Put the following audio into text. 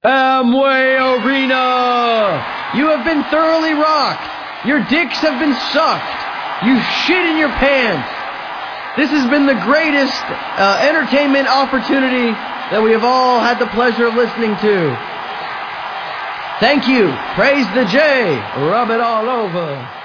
Amway Arena! You have been thoroughly rocked. Your dicks have been sucked. You shit in your pants. This has been the greatest entertainment opportunity that we have all had the pleasure of listening to. Thank you. Praise the J. Rub it all over.